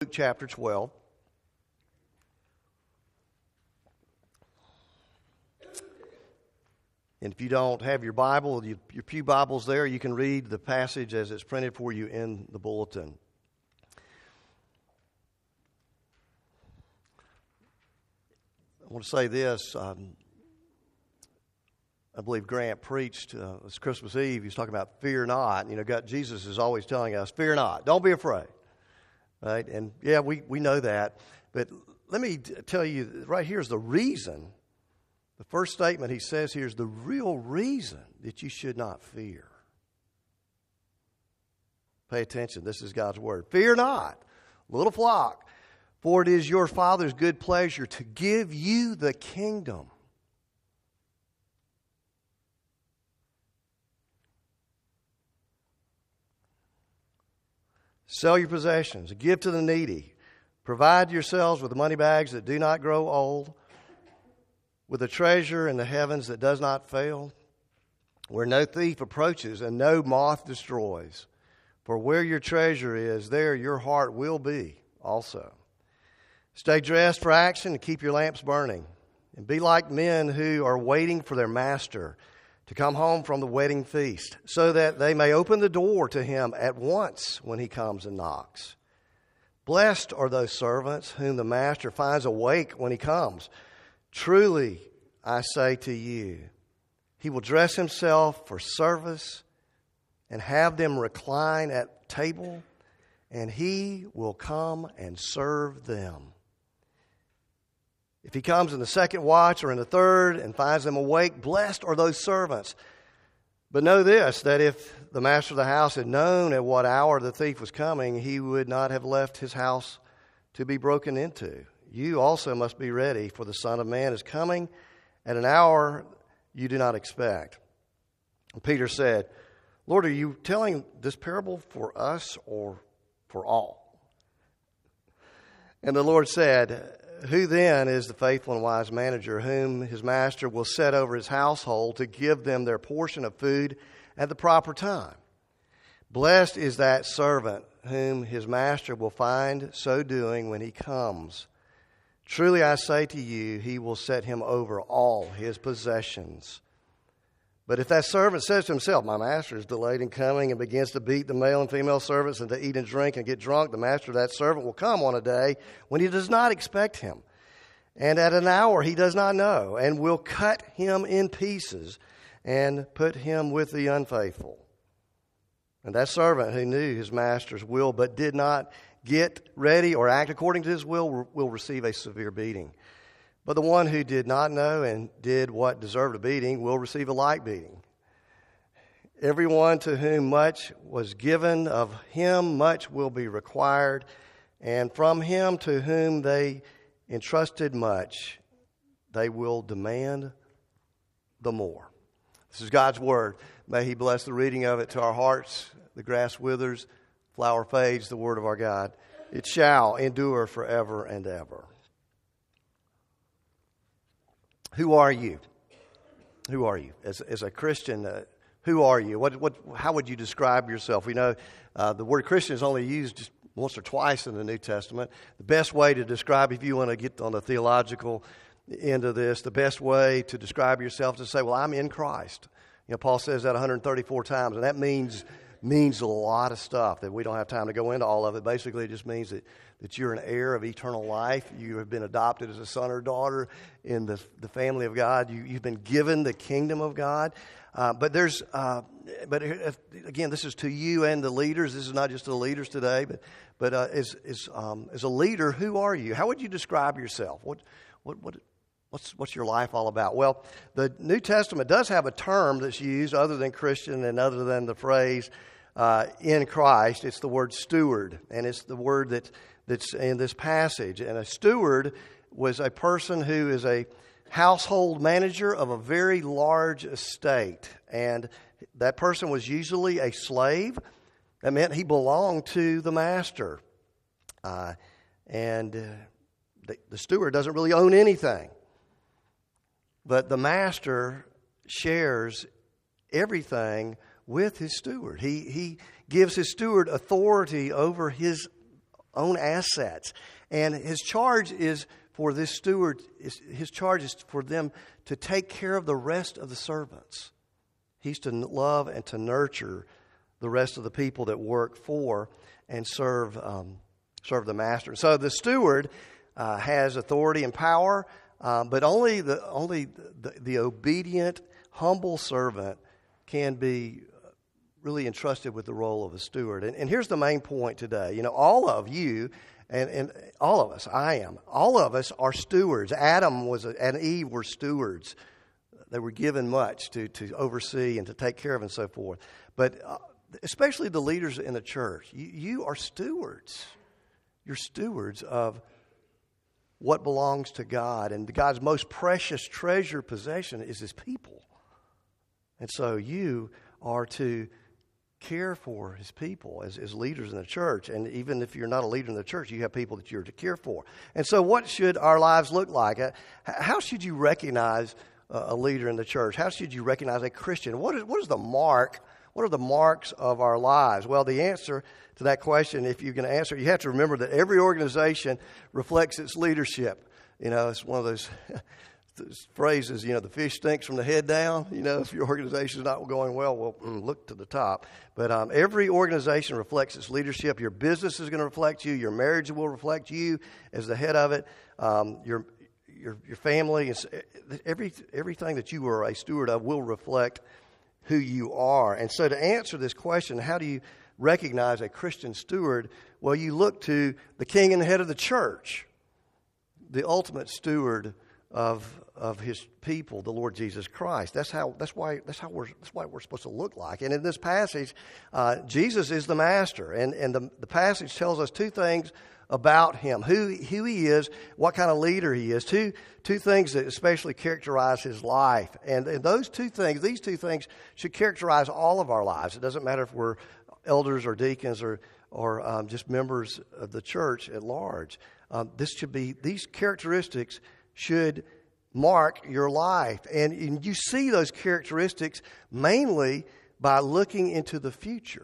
Luke chapter 12. And if you don't have your Bible, your pew Bibles there, you can read the passage as it's printed for you in the bulletin. I want to say this. I believe Grant preached this Christmas Eve. He was talking about fear not. You know, God, Jesus is always telling us, fear not. Don't be afraid. Right? And yeah, we know that. But let me tell you, right here's the reason. The first statement he says here is the real reason that you should not fear. Pay attention. This is God's word. Fear not, little flock, for it is your Father's good pleasure to give you the kingdom. Sell your possessions, give to the needy. Provide yourselves with money bags that do not grow old, with a treasure in the heavens that does not fail, where no thief approaches and no moth destroys. For where your treasure is, there your heart will be also. Stay dressed for action and keep your lamps burning. And be like men who are waiting for their master to come home from the wedding feast, so that they may open the door to him at once when he comes and knocks. Blessed are those servants whom the master finds awake when he comes. Truly, I say to you, he will dress himself for service and have them recline at table, and he will come and serve them. If he comes in the second watch or in the third and finds them awake, blessed are those servants. But know this, that if the master of the house had known at what hour the thief was coming, he would not have left his house to be broken into. You also must be ready, for the Son of Man is coming at an hour you do not expect. And Peter said, Lord, are you telling this parable for us or for all? And the Lord said, who then is the faithful and wise manager whom his master will set over his household to give them their portion of food at the proper time? Blessed is that servant whom his master will find so doing when he comes. Truly I say to you, he will set him over all his possessions. But if that servant says to himself, my master is delayed in coming, and begins to beat the male and female servants and to eat and drink and get drunk, the master of that servant will come on a day when he does not expect him, and at an hour he does not know, and will cut him in pieces and put him with the unfaithful. And that servant who knew his master's will but did not get ready or act according to his will receive a severe beating. But the one who did not know and did what deserved a beating will receive a light beating. Everyone to whom much was given, of him much will be required, and from him to whom they entrusted much, they will demand the more. This is God's word. May he bless the reading of it to our hearts. The grass withers, flower fades, the word of our God. It shall endure forever and ever. Who are you? Who are you? As a Christian, who are you? How would you describe yourself? We know the word Christian is only used just once or twice in the New Testament. The best way to describe, if you want to get on the theological end of this, the best way to describe yourself is to say, well, I'm in Christ. You know, Paul says that 134 times, and that means a lot of stuff that we don't have time to go into all of it. Basically, it just means that you're an heir of eternal life. You have been adopted as a son or daughter in the family of God. You've been given the kingdom of God. But again, this is to you and the leaders. This is not just to the leaders today, but as a leader, who are you? How would you describe yourself? What's your life all about? Well, the New Testament does have a term that's used other than Christian and other than the phrase in Christ. It's the word steward, and it's the word that's in this passage. And a steward was a person who is a household manager of a very large estate. And that person was usually a slave. That meant he belonged to the master. The steward doesn't really own anything. But the master shares everything with his steward. He gives his steward authority over his own assets. And his charge is for this steward, his charge is for them to take care of the rest of the servants. He's to love and to nurture the rest of the people that work for and serve the master. So the steward has authority and power, but only the obedient, humble servant can be really entrusted with the role of a steward. And here's the main point today. You know, all of you and all of us, all of us are stewards. Adam and Eve were stewards. They were given much to oversee and to take care of and so forth. But especially the leaders in the church, you are stewards. You're stewards of what belongs to God. And God's most precious treasure possession is His people. And so you are to care for His people as leaders in the church. And even if you're not a leader in the church, you have people that you're to care for. And so what should our lives look like? How should you recognize a leader in the church? How should you recognize a Christian? What is the mark? What are the marks of our lives? Well, the answer to that question, if you're going to answer, you have to remember that every organization reflects its leadership. You know, it's one of those phrases, you know, the fish stinks from the head down. You know, if your organization is not going well, look to the top. But every organization reflects its leadership. Your business is going to reflect you. Your marriage will reflect you as the head of it. Your family, everything that you are a steward of will reflect who you are. And so to answer this question, how do you recognize a Christian steward? Well, you look to the king and the head of the church, the ultimate steward of His people, the Lord Jesus Christ. That's why we're supposed to look like. And in this passage, Jesus is the master, and the passage tells us two things about Him: who He is, what kind of leader He is. Two things that especially characterize His life, and these two things should characterize all of our lives. It doesn't matter if we're elders or deacons or just members of the church at large. These characteristics should mark your life. And you see those characteristics mainly by looking into the future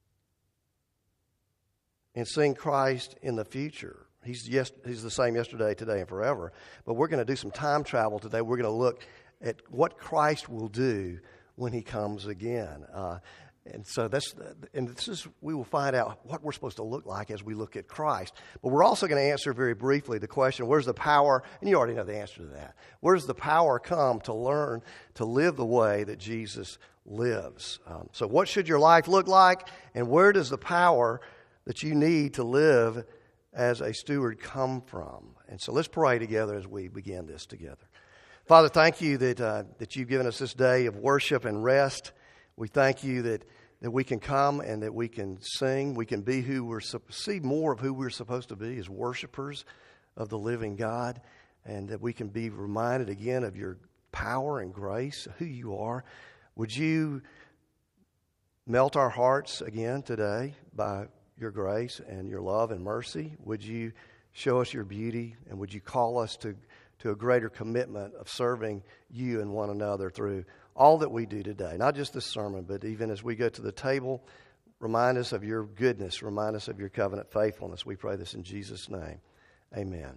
and seeing Christ in the future. He's the same yesterday, today, and forever. But we're going to do some time travel today. We're going to look at what Christ will do when He comes again. And so we will find out what we're supposed to look like as we look at Christ. But we're also going to answer very briefly the question, where's the power? And you already know the answer to that. Where does the power come to learn to live the way that Jesus lives? So what should your life look like? And where does the power that you need to live as a steward come from? And so let's pray together as we begin this together. Father, thank you that you've given us this day of worship and rest. We thank you that we can come and that we can sing. We can be see more of who we're supposed to be as worshipers of the living God, and that we can be reminded again of your power and grace, who you are. Would you melt our hearts again today by your grace and your love and mercy? Would you show us your beauty, and would you call us to a greater commitment of serving you and one another through all that we do today, not just this sermon, but even as we go to the table, remind us of your goodness, remind us of your covenant faithfulness. We pray this in Jesus' name. Amen.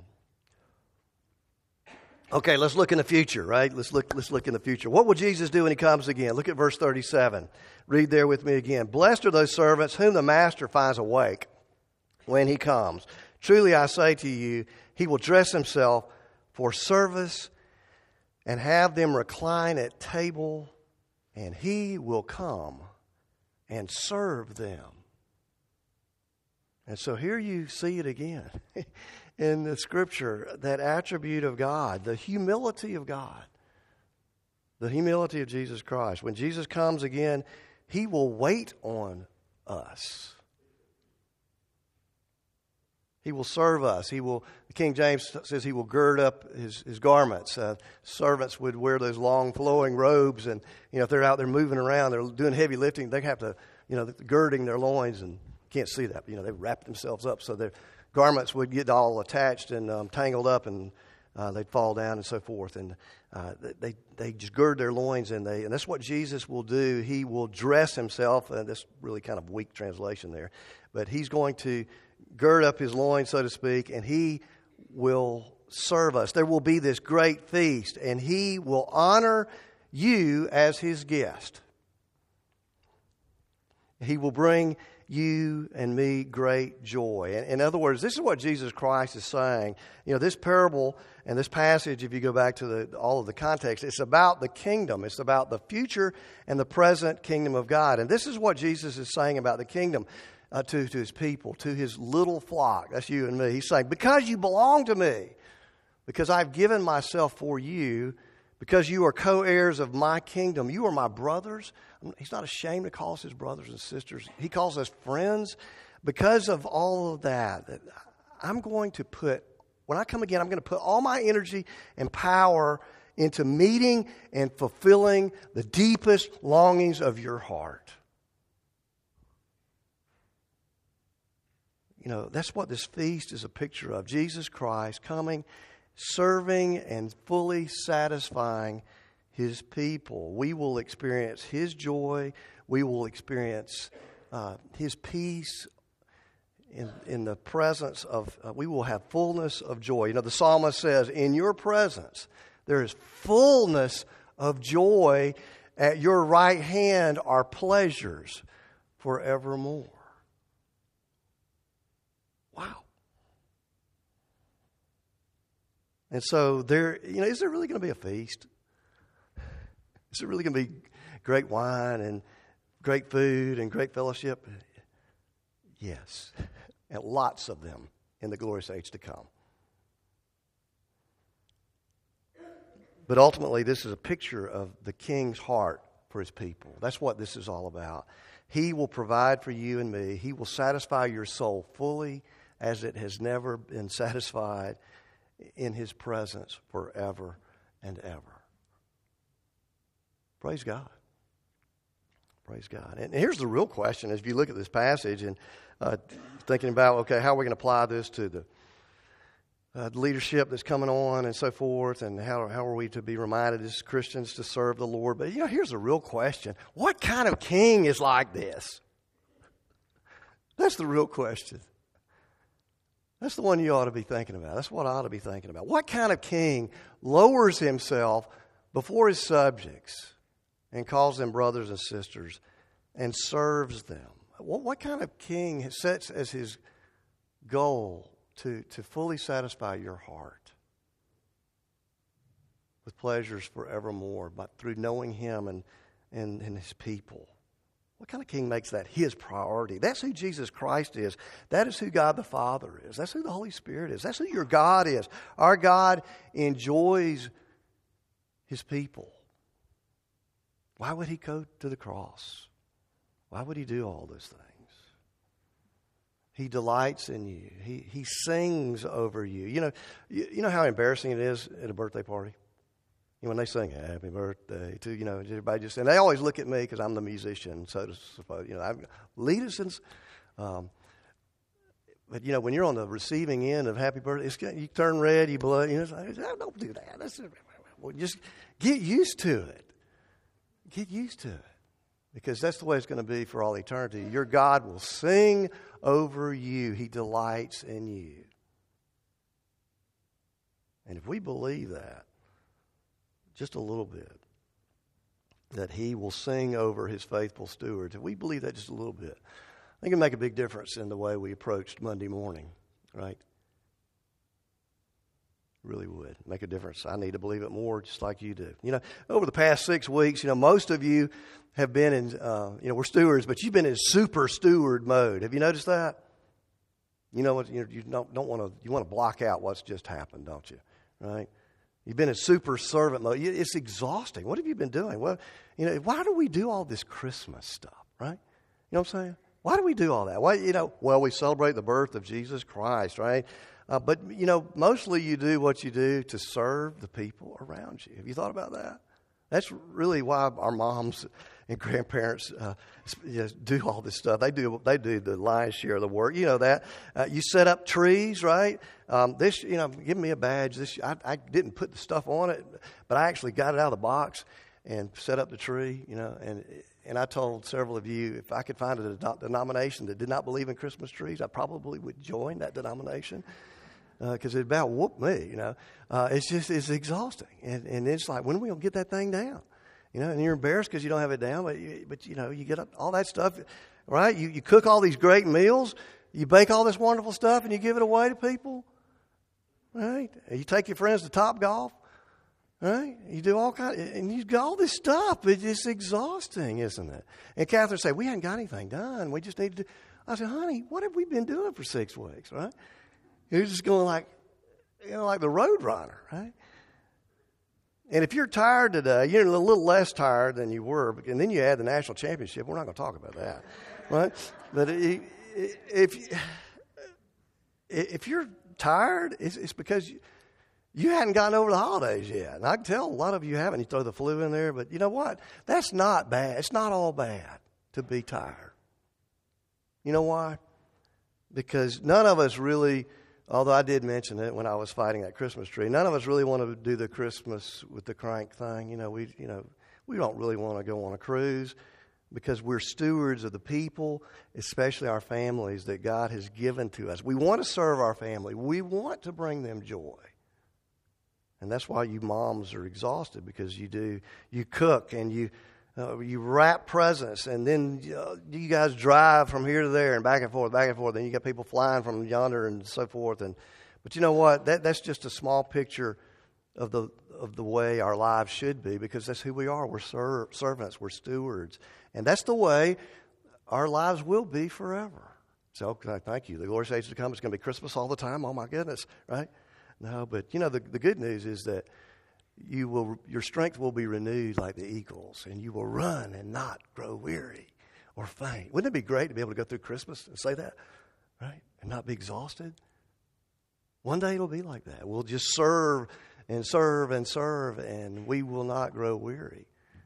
Okay, let's look in the future, right? Let's look in the future. What will Jesus do when He comes again? Look at verse 37. Read there with me again. Blessed are those servants whom the master finds awake when he comes. Truly I say to you, he will dress himself for service and have them recline at table, and he will come and serve them. And so here you see it again in the Scripture, that attribute of God, the humility of God, the humility of Jesus Christ. When Jesus comes again, He will wait on us. He will serve us. King James says He will gird up His garments. Servants would wear those long flowing robes, and if they're out there moving around, they're doing heavy lifting, they have to, girding their loins, and can't see that. But, they wrap themselves up so their garments would get all attached and tangled up, and they'd fall down and so forth. And they just gird their loins, and that's what Jesus will do. He will dress Himself. That's really kind of weak translation there, but He's going to gird up his loins, so to speak, and he will serve us. There will be this great feast, and he will honor you as his guest. He will bring you and me great joy. In other words, this is what Jesus Christ is saying. You know, this parable and this passage, if you go back to all of the context, it's about the kingdom. It's about the future and the present kingdom of God. And this is what Jesus is saying about the kingdom to his people, to his little flock. That's you and me. He's saying, because you belong to me, because I've given myself for you, because you are co-heirs of my kingdom, you are my brothers. He's not ashamed to call us his brothers and sisters. He calls us friends. Because of all of that, I'm going to put, when I come again, I'm going to put all my energy and power into meeting and fulfilling the deepest longings of your heart. You know, that's what this feast is a picture of. Jesus Christ coming, serving, and fully satisfying his people. We will experience his joy. We will experience his peace in the presence of, we will have fullness of joy. You know, the psalmist says, in your presence, there is fullness of joy. At your right hand are pleasures forevermore. Wow. And so there, you know, is there really going to be a feast? Is it really going to be great wine and great food and great fellowship? Yes. And lots of them in the glorious age to come. But ultimately, this is a picture of the King's heart for his people. That's what this is all about. He will provide for you and me. He will satisfy your soul fully as it has never been satisfied in his presence forever and ever. Praise God. Praise God. And here's the real question as you look at this passage and thinking about, okay, how are we going to apply this to the leadership that's coming on and so forth, and how are we to be reminded as Christians to serve the Lord? But, you know, here's the real question. What kind of king is like this? That's the real question. That's the one you ought to be thinking about. That's what I ought to be thinking about. What kind of king lowers himself before his subjects and calls them brothers and sisters and serves them? What kind of king sets as his goal to fully satisfy your heart with pleasures forevermore, but through knowing him and his people? What kind of king makes that his priority? That's who Jesus Christ is. That is who God the Father is. That's who the Holy Spirit is. That's who your God is. Our God enjoys his people. Why would he go to the cross? Why would he do all those things? He delights in you. He sings over you. You know how embarrassing it is at a birthday party? You know, when they sing "Happy Birthday" to, you know, everybody just, and they always look at me because I'm the musician, so to suppose. You know, I've lead us in. But you know, when you're on the receiving end of "Happy Birthday," you turn red, you blow. You know, don't do that. Well, just get used to it. Get used to it, because that's the way it's going to be for all eternity. Your God will sing over you. He delights in you. And if we believe that, just a little bit, that he will sing over his faithful stewards, if we believe that just a little bit, I think it'll make a big difference in the way we approached Monday morning, right? Really would make a difference. I need to believe it more, just like you do. You know, over the past 6 weeks, you know, most of you have been in, you know, we're stewards, but you've been in super steward mode. Have you noticed that? You know what? You don't want to. You want to block out what's just happened, don't you? Right? You've been in super servant mode. It's exhausting. What have you been doing? Well, you know, why do we do all this Christmas stuff? Right? You know what I'm saying? Why do we do all that? Why, you know, well, we celebrate the birth of Jesus Christ, right? But, you know, mostly you do what you do to serve the people around you. Have you thought about that? That's really why our moms and grandparents do all this stuff. They do the lion's share of the work. You know that. You set up trees, right? This, you know, give me a badge. I didn't put the stuff on it, but I actually got it out of the box and set up the tree, you know, and And I told several of you, if I could find a denomination that did not believe in Christmas trees, I probably would join that denomination because it about whooped me, It's exhausting. And it's like, when are we going to get that thing down? And you're embarrassed because you don't have it down, but you get up all that stuff, right? You cook all these great meals, you bake all this wonderful stuff, and you give it away to people, right? And you take your friends to Topgolf. Right? You do all kinds, and you got all this stuff, but it's exhausting, isn't it? And Catherine said, we hadn't got anything done. We just need to do. I said, honey, what have we been doing for 6 weeks, right? You're just going like the road runner, right? And if you're tired today, you're a little less tired than you were, and then you add the national championship. We're not going to talk about that, right? But if you're tired, it's because you hadn't gotten over the holidays yet. And I can tell a lot of you haven't. You throw the flu in there. But you know what? That's not bad. It's not all bad to be tired. You know why? Because none of us really, although I did mention it when I was fighting that Christmas tree, none of us really want to do the Christmas with the crank thing. We don't really want to go on a cruise because we're stewards of the people, especially our families that God has given to us. We want to serve our family. We want to bring them joy. And that's why you moms are exhausted, because you cook and you wrap presents, and then you guys drive from here to there and back and forth. Then you got people flying from yonder and so forth. But you know what? That's just a small picture of the way our lives should be, because that's who we are. We're servants. We're stewards, and that's the way our lives will be forever. So thank you. The glorious age to come. It's going to be Christmas all the time. Oh my goodness, right? No, but the good news is that your strength will be renewed like the eagles, and you will run and not grow weary or faint. Wouldn't it be great to be able to go through Christmas and say that, right? And not be exhausted? One day it'll be like that. We'll just serve and serve and serve, and we will not grow weary.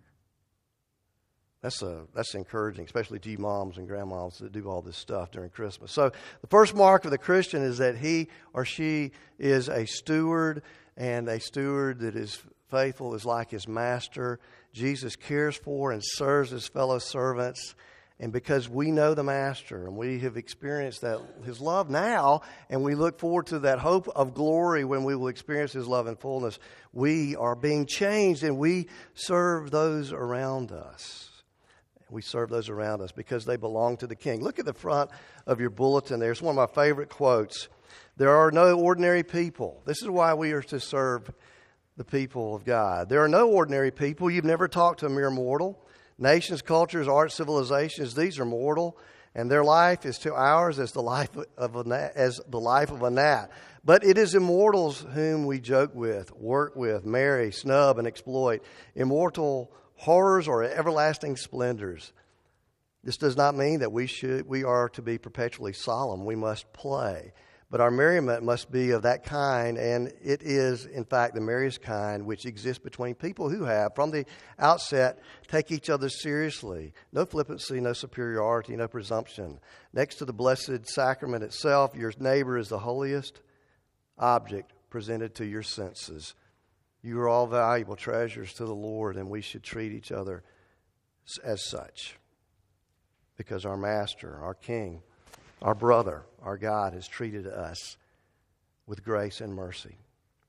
That's encouraging, especially to you moms and grandmoms that do all this stuff during Christmas. So the first mark of the Christian is that he or she is a steward, and a steward that is faithful is like his master. Jesus cares for and serves his fellow servants. And because we know the master and we have experienced his love now, and we look forward to that hope of glory when we will experience his love in fullness, we are being changed, and we serve those around us. We serve those around us because they belong to the King. Look at the front of your bulletin there. It's one of my favorite quotes. There are no ordinary people. This is why we are to serve the people of God. There are no ordinary people. You've never talked to a mere mortal. Nations, cultures, arts, civilizations, these are mortal, and their life is to ours as the life of a gnat. But it is immortals whom we joke with, work with, marry, snub, and exploit. Immortal horrors or everlasting splendors. This does not mean that we are to be perpetually solemn. We must play. But our merriment must be of that kind, and it is, in fact, the merriest kind which exists between people who have, from the outset, take each other seriously. No flippancy, no superiority, no presumption. Next to the blessed sacrament itself, your neighbor is the holiest object presented to your senses. You are all valuable treasures to the Lord, and we should treat each other as such, because our Master, our King, our brother, our God has treated us with grace and mercy.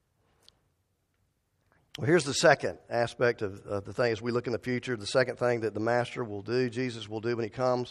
Well, here's the second aspect of the thing as we look in the future. The second thing that the Master will do, Jesus will do when he comes.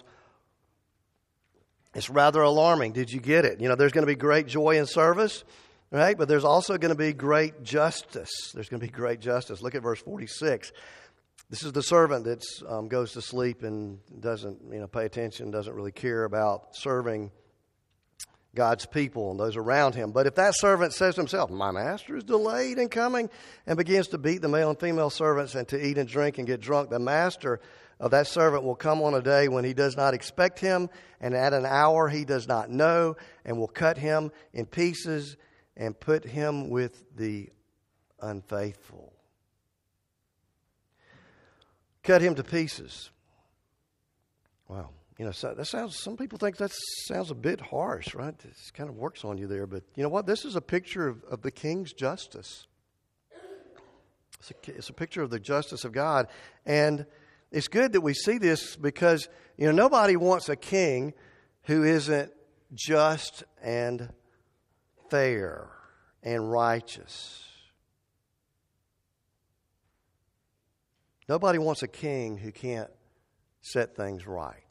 It's rather alarming. Did you get it? There's going to be great joy in service. Right? But there's also going to be great justice. There's going to be great justice. Look at verse 46. This is the servant that goes to sleep and doesn't pay attention, doesn't really care about serving God's people and those around him. But if that servant says to himself, my master is delayed in coming, and begins to beat the male and female servants and to eat and drink and get drunk, the master of that servant will come on a day when he does not expect him, and at an hour he does not know, and will cut him in pieces and put him with the unfaithful. Cut him to pieces. Wow. Some people think that sounds a bit harsh, right? It kind of works on you there. But you know what? This is a picture of the King's justice. It's a picture of the justice of God. And it's good that we see this because, nobody wants a king who isn't just and fair and righteous. Nobody wants a king who can't set things right.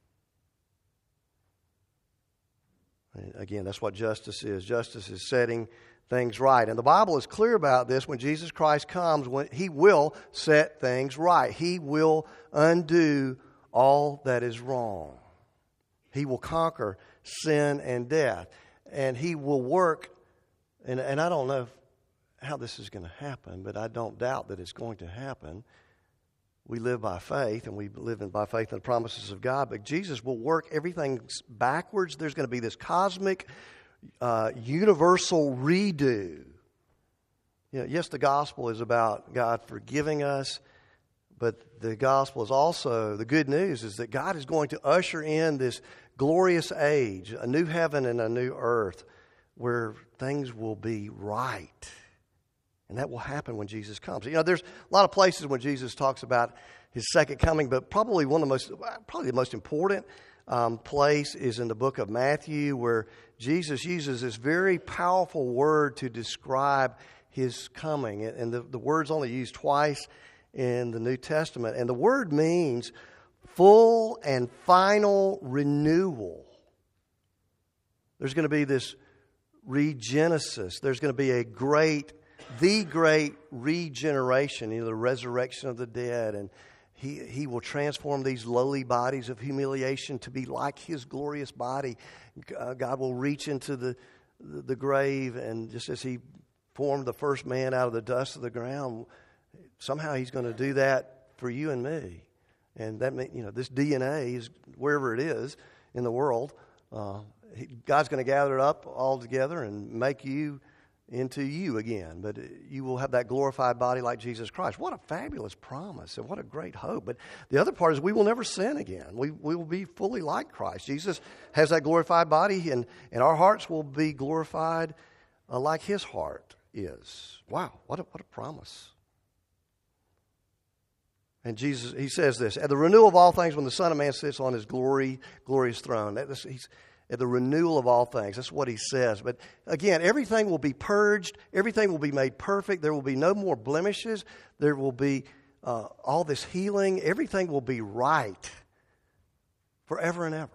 And again, that's what justice is. Justice is setting things right. And the Bible is clear about this. When Jesus Christ comes, when He will set things right. He will undo all that is wrong. He will conquer sin and death. And He will work, and I don't know how this is going to happen, but I don't doubt that it's going to happen. We live by faith, and we live by faith in the promises of God. But Jesus will work everything backwards. There's going to be this cosmic, universal redo. Yes, the gospel is about God forgiving us, but the gospel is also, the good news is that God is going to usher in this glorious age, a new heaven and a new earth, where things will be right. And that will happen when Jesus comes. There's a lot of places when Jesus talks about His second coming, but probably the most important place is in the book of Matthew, where Jesus uses this very powerful word to describe His coming. And the word's only used twice in the New Testament. And the word means full and final renewal. There's going to be this regenesis. There's going to be the great regeneration, the resurrection of the dead. And He will transform these lowly bodies of humiliation to be like His glorious body. God will reach into the grave, and just as He formed the first man out of the dust of the ground, somehow He's going to do that for you and me. And that means, this DNA is wherever it is in the world. God's going to gather it up all together and make you into you again. But you will have that glorified body like Jesus Christ. What a fabulous promise and what a great hope. But the other part is we will never sin again. We will be fully like Christ. Jesus has that glorified body, and our hearts will be glorified like His heart is. Wow, what a promise. And Jesus, He says this, at the renewal of all things, when the Son of Man sits on His glorious throne. He's at the renewal of all things. That's what He says. But again, everything will be purged. Everything will be made perfect. There will be no more blemishes. There will be all this healing. Everything will be right forever and ever.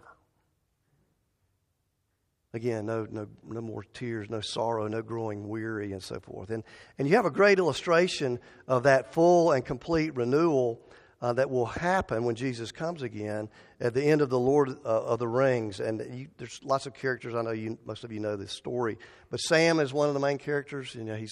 Again, no more tears, no sorrow, no growing weary, and so forth. And you have a great illustration of that full and complete renewal that will happen when Jesus comes again at the end of the Lord of the Rings. And there's lots of characters. I know most of you know this story. But Sam is one of the main characters. He's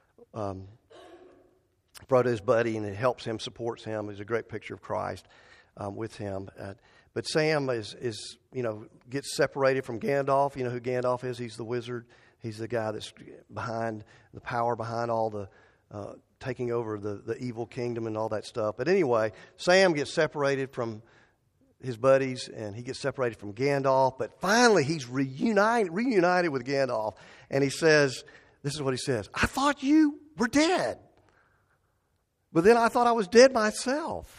Frodo's buddy, and it helps him, supports him. He's a great picture of Christ with him. But Sam gets separated from Gandalf. You know who Gandalf is? He's the wizard. He's the guy that's behind the power behind all the taking over the evil kingdom and all that stuff. But anyway, Sam gets separated from his buddies, and he gets separated from Gandalf. But finally, he's reunited with Gandalf. And he says, this is what he says, I thought you were dead. But then I thought I was dead myself.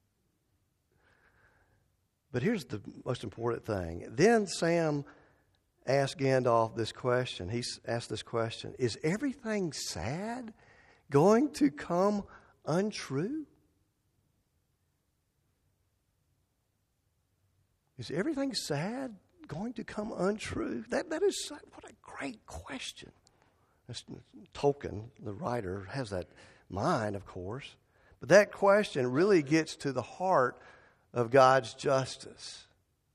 But here's the most important thing. Then Sam asked Gandalf this question. He asked this question, is everything sad going to come untrue? Is everything sad going to come untrue? That is, what a great question. Tolkien, the writer, has that mind, of course. But that question really gets to the heart of God's justice,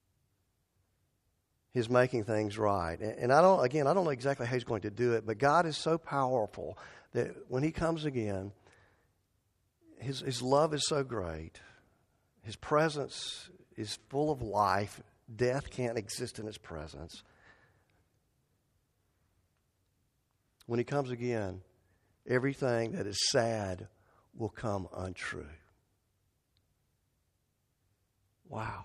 His making things right. And I don't know exactly how He's going to do it, but God is so powerful that when He comes again, His love is so great. His presence is full of life. Death can't exist in His presence. When He comes again, everything that is sad will come untrue. Wow.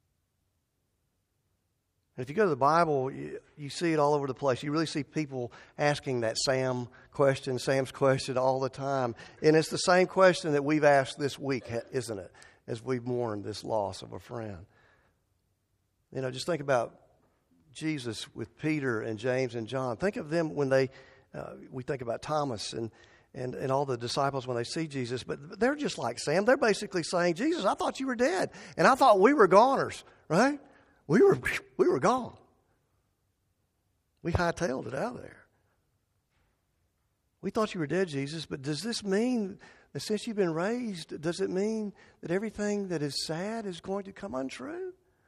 And if you go to the Bible, you see it all over the place. You really see people asking that Sam's question all the time. And it's the same question that we've asked this week, isn't it? as we mourn this loss of a friend. Just think about Jesus with Peter and James and John. Think of them when we think about Thomas and all the disciples when they see Jesus, but they're just like Sam. They're basically saying, Jesus, I thought you were dead, and I thought we were goners, right? We were gone. We hightailed it out of there. We thought you were dead, Jesus, but does this mean that since you've been raised, does it mean that everything that is sad is going to come untrue?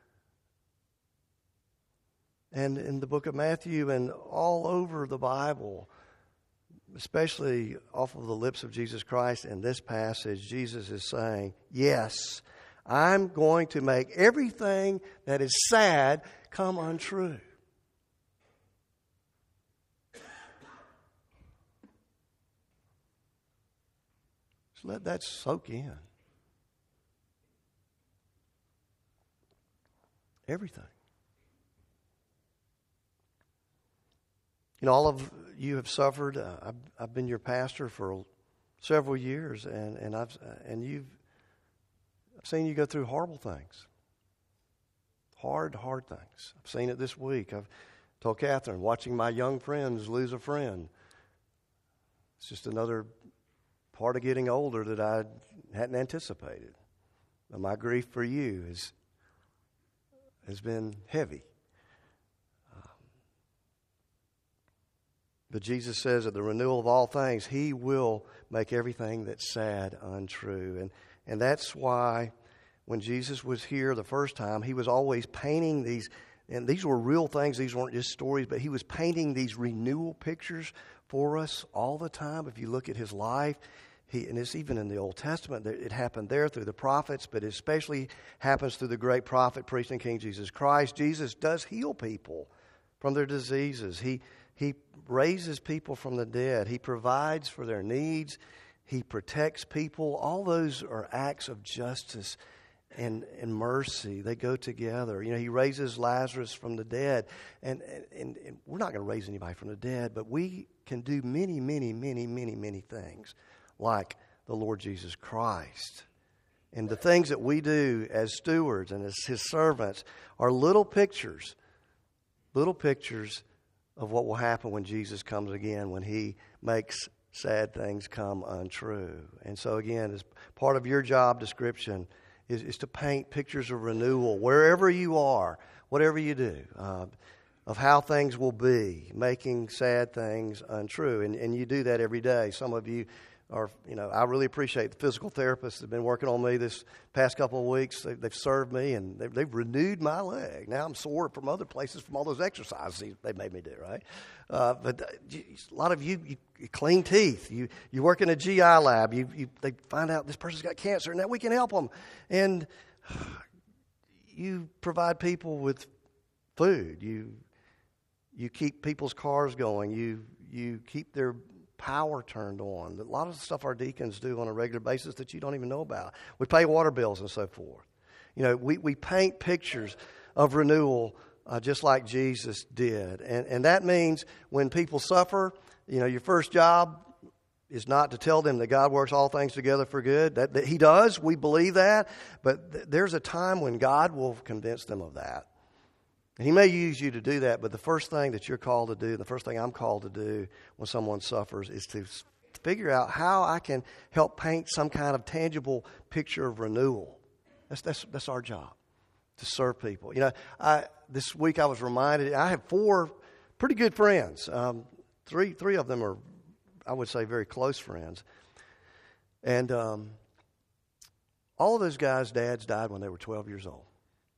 And in the book of Matthew and all over the Bible, especially off of the lips of Jesus Christ in this passage, Jesus is saying, yes, I'm going to make everything that is sad come untrue. Just let that soak in. Everything. All of you have suffered. I've been your pastor for several years, and I've seen you go through horrible things, hard things. I've seen it this week. I've told Catherine, watching my young friends lose a friend. It's just another part of getting older that I hadn't anticipated. But my grief for you has been heavy. But Jesus says at the renewal of all things, He will make everything that's sad untrue. And that's why when Jesus was here the first time, He was always painting these, and these were real things, these weren't just stories, but He was painting these renewal pictures for us all the time. If you look at His life, and it's even in the Old Testament, it happened there through the prophets, but it especially happens through the great prophet, priest, and King Jesus Christ. Jesus does heal people from their diseases. He raises people from the dead. He provides for their needs. He protects people. All those are acts of justice and mercy. They go together. He raises Lazarus from the dead. And we're not going to raise anybody from the dead, but we can do many, many, many, many, many things like the Lord Jesus Christ. And the things that we do as stewards and as His servants are little pictures of what will happen when Jesus comes again, when He makes sad things come untrue. And so again, as part of your job description is to paint pictures of renewal wherever you are, whatever you do, of how things will be, making sad things untrue. And you do that every day. Some of you are, I really appreciate the physical therapists that have been working on me this past couple of weeks. They've served me, and they've renewed my leg. Now I'm sore from other places from all those exercises they made me do, right? But a lot of you clean teeth. You work in a GI lab. They find out this person's got cancer, and now we can help them. And you provide people with food. You keep people's cars going. You keep their power turned on. A lot of the stuff our deacons do on a regular basis that you don't even know about. We pay water bills and so forth. We paint pictures of renewal just like Jesus did. And that means when people suffer, your first job is not to tell them that God works all things together for good. That He does. We believe that. But there's a time when God will convince them of that. He may use you to do that, but the first thing that you're called to do, the first thing I'm called to do when someone suffers is to figure out how I can help paint some kind of tangible picture of renewal. That's our job, to serve people. This week I was reminded, I have 4 pretty good friends. Three of them are, I would say, very close friends. And all of those guys' dads died when they were 12 years old.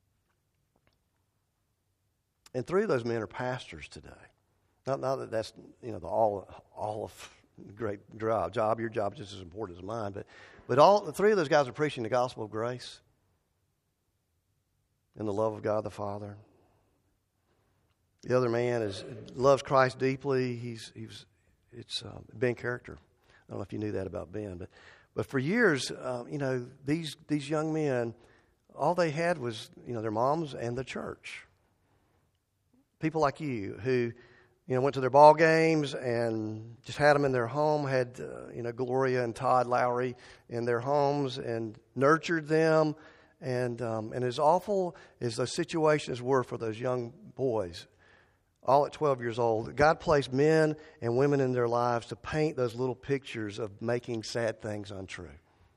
And 3 of those men are pastors today. Not that that's all of great job. Your job is just as important as mine. But all 3 of those guys are preaching the gospel of grace and the love of God the Father. The other man loves Christ deeply. It's Ben Character. I don't know if you knew that about Ben, but for years, these young men, all they had was their moms and the church. People like you who, went to their ball games and just had them in their home, had, Gloria and Todd Lowry in their homes and nurtured them. And as awful as those situations were for those young boys, all at 12 years old, God placed men and women in their lives to paint those little pictures of making sad things untrue.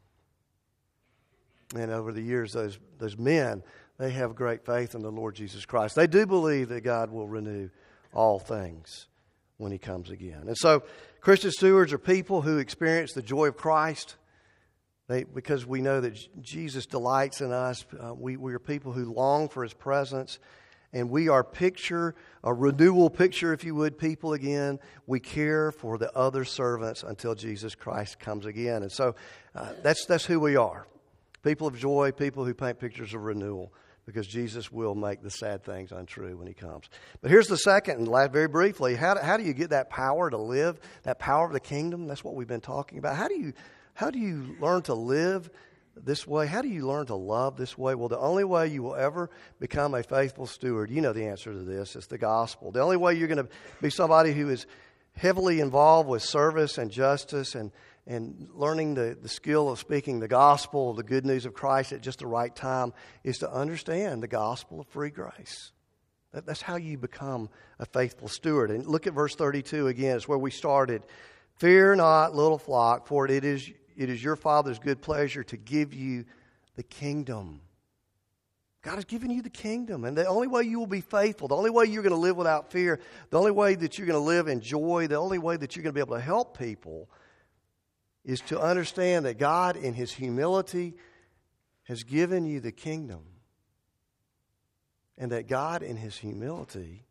And over the years, those men, they have great faith in the Lord Jesus Christ. They do believe that God will renew all things when He comes again. And so Christian stewards are people who experience the joy of Christ. Because we know that Jesus delights in us. We are people who long for His presence. And we are a renewal picture, if you would, people again. We care for the other servants until Jesus Christ comes again. And so that's who we are. People of joy, people who paint pictures of renewal. Because Jesus will make the sad things untrue when He comes. But here's the second, and last, very briefly, how do you get that power to live, that power of the kingdom? That's what we've been talking about. How do you learn to live this way? How do you learn to love this way? Well, the only way you will ever become a faithful steward, you know the answer to this, it's the gospel. The only way you're going to be somebody who is heavily involved with service and justice and learning the skill of speaking the gospel, the good news of Christ at just the right time, is to understand the gospel of free grace. That's how you become a faithful steward. And look at verse 32 again. It's where we started. Fear not, little flock, for it is your Father's good pleasure to give you the kingdom. God has given you the kingdom. And the only way you will be faithful, the only way you're going to live without fear, the only way that you're going to live in joy, the only way that you're going to be able to help people is to understand that God in His humility has given you the kingdom. And that God in His humility,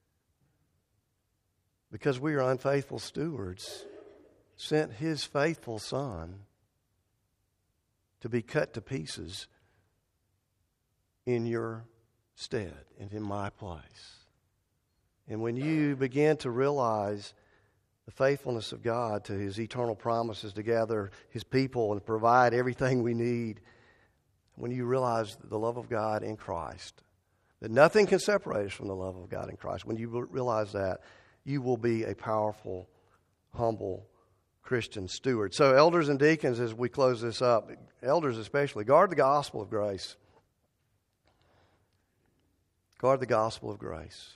because we are unfaithful stewards, sent His faithful Son to be cut to pieces in your stead and in my place. And when you begin to realize the faithfulness of God to His eternal promises to gather His people and provide everything we need, when you realize the love of God in Christ, that nothing can separate us from the love of God in Christ, when you realize that, you will be a powerful, humble Christian steward. So elders and deacons, as we close this up, elders especially, guard the gospel of grace. Guard the gospel of grace.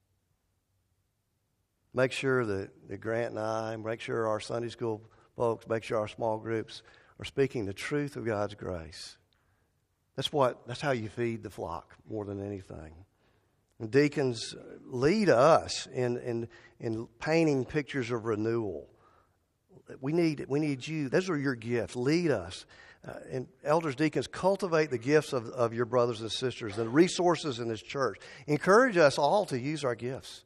Make sure that Grant and I, make sure our Sunday school folks, make sure our small groups are speaking the truth of God's grace. That's how you feed the flock more than anything. And deacons, lead us in painting pictures of renewal. We need you. Those are your gifts. Lead us. And elders, deacons, cultivate the gifts of your brothers and sisters, the resources in this church. Encourage us all to use our gifts.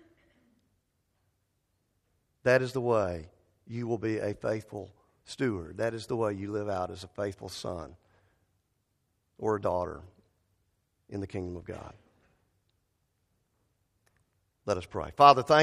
That is the way you will be a faithful steward. That is the way you live out as a faithful son or a daughter in the kingdom of God. Let us pray. Father, thank you.